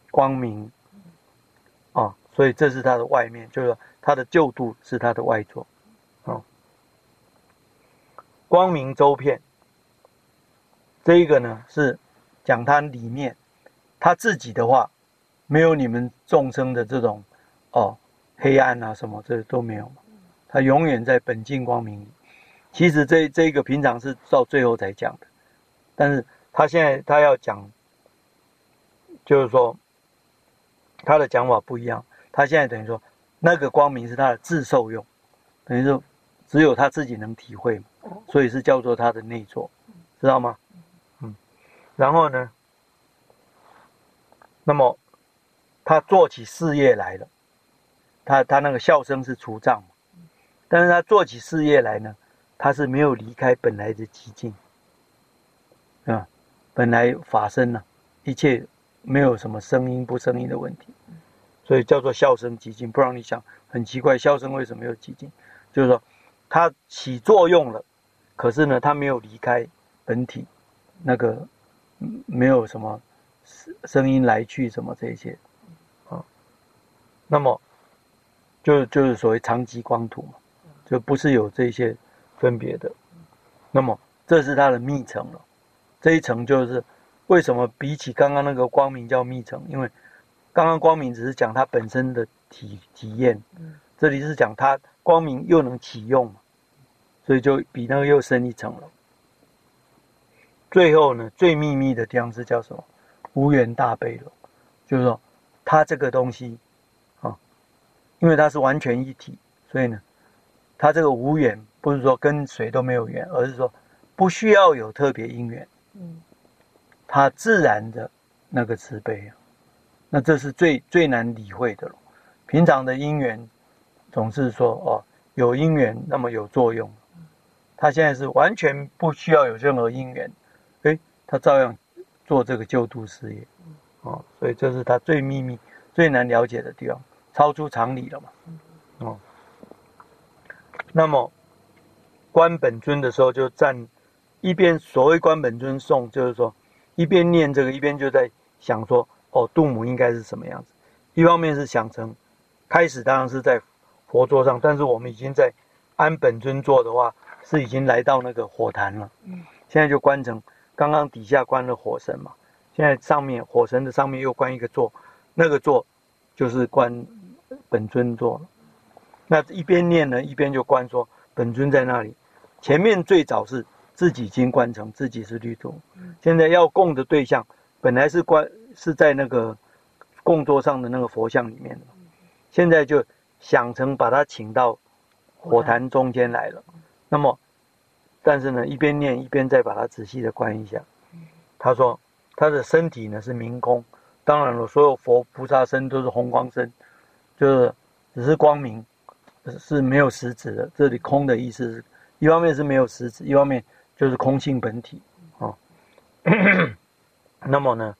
光明啊，所以这是它的外面，就是说它的救度是它的外座啊。光明周遍，这一个呢是讲它里面，它自己的话没有你们众生的这种黑暗啊什么这都没有，它永远在本净光明里。其实这一个平常是到最后才讲的，但是他现在他要讲，就是说他的讲法不一样。他现在等于说那个光明是他的自受用，等于说只有他自己能体会嘛，所以是叫做他的内座，知道吗？然后呢，那么他做起事业来了，他那个笑声是除障嘛，但是他做起事业来呢，他是没有离开本来的寂静啊，本来法身呢，一切没有什么声音不声音的问题，所以叫做笑声寂静。不然你想很奇怪，笑声为什么有寂静？就是说它起作用了，可是呢，它没有离开本体，那个没有什么声音来去什么这些啊，那么就是所谓常寂光土嘛，就不是有这些分别的。那么这是它的密层了，这一层就是为什么比起刚刚那个光明叫密层，因为刚刚光明只是讲它本身的体验，这里是讲它光明又能启用，所以就比那个又深一层了。最后呢，最秘密的地方是叫什么？无缘大悲了，就是说它这个东西啊，因为它是完全一体，所以呢，它这个无缘不是说跟谁都没有缘，而是说不需要有特别因缘，它自然的那个慈悲啊，那这是最难理会的了。平常的因缘总是说有因缘那么有作用，它现在是完全不需要有任何因缘，它照样做这个救度事业所以这是它最秘密最难了解的地方，超出常理了嘛那么观本尊的时候就站一边，所谓观本尊颂就是说一边念这个一边就在想说度母应该是什么样子。一方面是想成开始当然是在佛桌上，但是我们已经在安本尊座的话是已经来到那个火坛了，现在就观成刚刚底下观了火神嘛，现在上面火神的上面又观一个座，那个座就是观本尊座了。那一边念呢一边就观说本尊在那里，前面最早是自己已经观成自己是律祖，现在要供的对象本来是在那个供桌上的那个佛像里面的，现在就想成把它请到火坛中间来了。那么但是呢一边念一边再把它仔细的观一下。他说他的身体呢是明空，当然了所有佛菩萨身都是红光身，就是只是光明，是没有实质的。这里空的意思是一方面是没有实质，一方面就是空性本体那么呢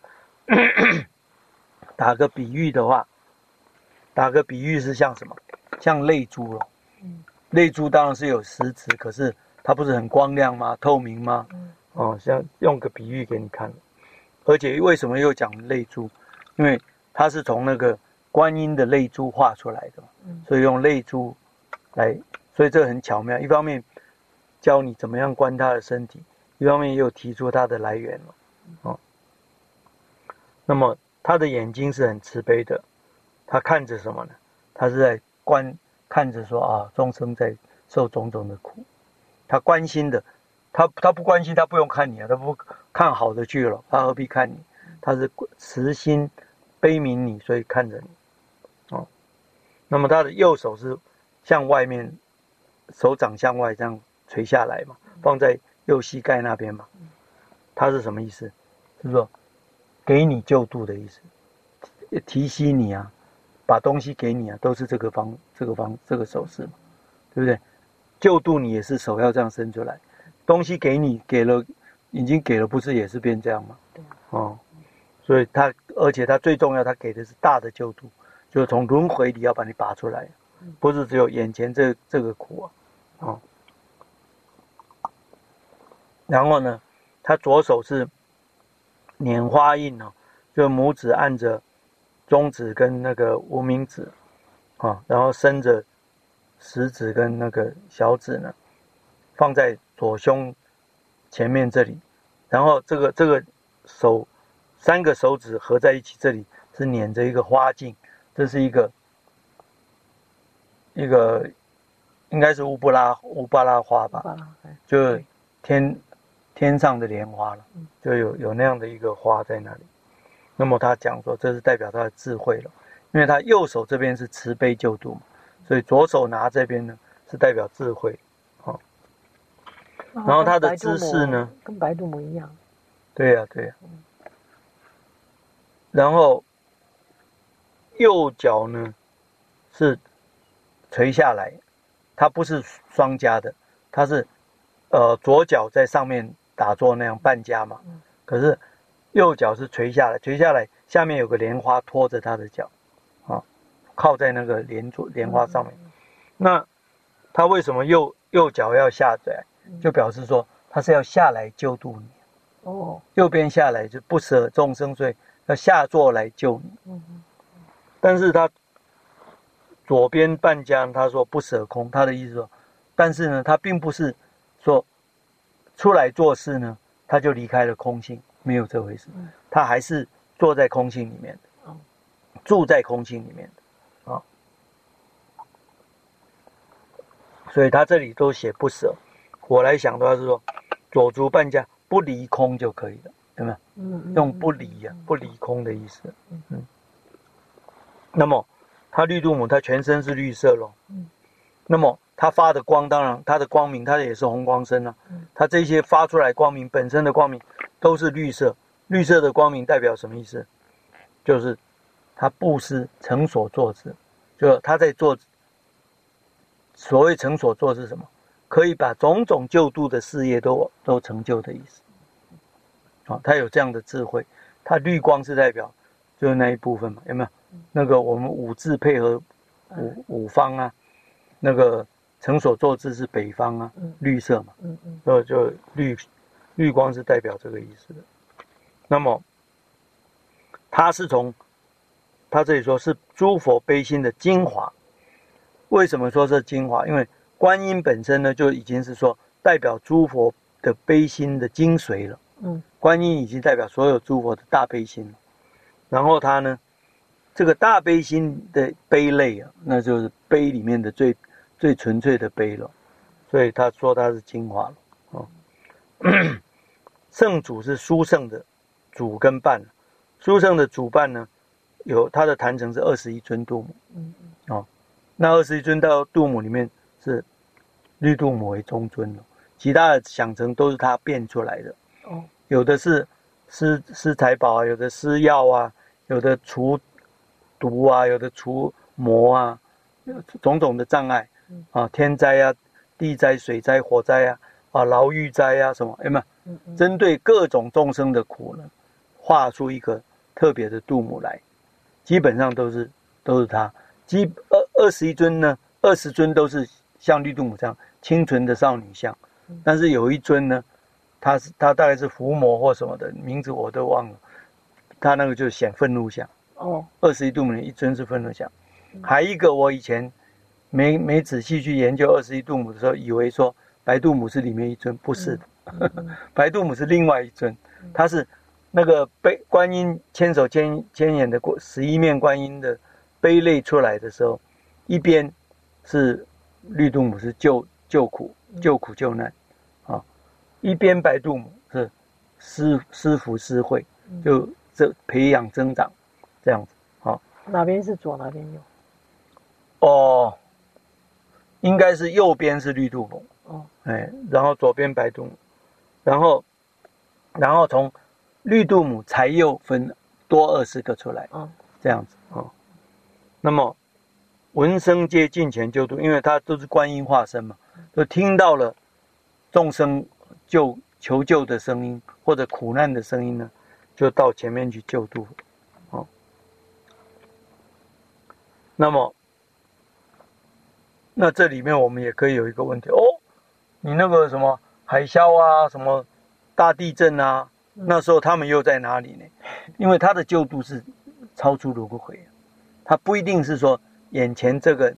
打个比喻的话，打个比喻是像什么？像泪珠了。泪珠当然是有实质，可是它不是很光亮吗？透明吗？像用个比喻给你看。而且为什么又讲泪珠？因为它是从那个观音的泪珠画出来的，所以用泪珠来，所以这很巧妙。一方面教你怎么样观他的身体，一方面又提出它的来源了。那么他的眼睛是很慈悲的，他看着什么呢？他是在看着说众生在受种种的苦，他关心的，他不关心，他不用看你他不看好的去了，他何必看你？他是慈心悲悯你，所以看着你那么他的右手是向外面，手掌向外这样垂下来嘛，放在右膝盖那边嘛。他是什么意思？就是说给你救度的意思，提携你把东西给你都是这个手势嘛，对不对？救度你也是手要这样伸出来，东西给你给了，已经给了，不是也是变这样吗？所以而且他最重要，他给的是大的救度，就是从轮回里要把你拔出来，不是只有眼前这个苦然后呢，他左手是拈花印就拇指按着中指跟那个无名指啊，然后伸着食指跟那个小指呢，放在左胸前面这里，然后这个手3个手指合在一起，这里是捻着一个花茎，这是一个应该是乌巴拉花吧，就天上的莲花了，就有那样的一个花在那里。那么他讲说，这是代表他的智慧了，因为他右手这边是慈悲救度嘛，所以左手拿这边呢是代表智慧。然后他的姿势呢， 跟白度母一样。 对呀。然后右脚呢是垂下来，它不是双夹的，它是左脚在上面打坐那样半夹嘛，可是右脚是垂下来，下面有个莲花托着他的脚，靠在那个莲花上面。那他为什么右脚要下来？就表示说他是要下来救度你。右边下来就不舍众生，所以要下座来救你。但是他左边半家他说不舍空，他的意思说，但是呢，他并不是说出来做事呢，他就离开了空性，没有这回事，他还是坐在空性里面的，住在空性里面的啊。所以他这里都写不舍。我来想的话是说，左足半家不离空就可以了，对吗？用不离不离空的意思。那么他绿度母，他全身是绿色咯。那么他发的光，当然他的光明，他也是红光身啊。他这些发出来光明本身的光明都是绿色，绿色的光明代表什么意思？就是他布施成所作之，就他在做。所谓成所作是什么？可以把种种救度的事业都成就的意思。他有这样的智慧。他绿光是代表就是那一部分嘛，有没有？那个我们五字配合五方啊，那个成所作之是北方啊，绿色嘛，就绿光是代表这个意思的。那么他这里说是诸佛悲心的精华。为什么说是精华？因为观音本身呢，就已经是说代表诸佛的悲心的精髓了。观音已经代表所有诸佛的大悲心了。然后他呢，这个大悲心的悲类啊，那就是悲里面的最纯粹的悲了。所以他说他是精华了。圣主是殊胜的主跟伴，殊胜的主伴呢，有他的坛城是21尊度母。那21尊到度母里面是绿度母为中尊了，其他的想成都是他变出来的。有的是施财宝啊，有的施药啊，有的除毒啊，有的除魔啊，种种的障碍啊，天灾啊、地灾、水灾、火灾啊、牢狱灾啊什么，有没有？针对各种众生的苦呢，画出一个特别的度母来，基本上都是他。21尊呢，20尊都是像绿度母这样清纯的少女像，但是有一尊呢，他大概是伏魔或什么的，名字我都忘了，他那个就显愤怒像。21度母里一尊是愤怒像，还一个我以前没仔细去研究21度母的时候，以为说白度母是里面一尊，不是的，白度母是另外一尊，他是那个观音千手千眼的11面观音的悲类出来的时候，一边是绿度母是救苦救难啊，一边白度母是施福施惠，就培养增长这样子啊。 哪边是左，哪边右？ 应该是右边是绿度母然后左边白度母，然后从绿度母才又分多20个出来这样子那么闻声皆近前救度，因为他都是观音化身嘛，就听到了众生求救的声音或者苦难的声音呢，就到前面去救度那这里面我们也可以有一个问题你那个什么海啸啊，什么大地震啊，那时候他们又在哪里呢？因为他的救度是超出轮回。它不一定是说眼前这个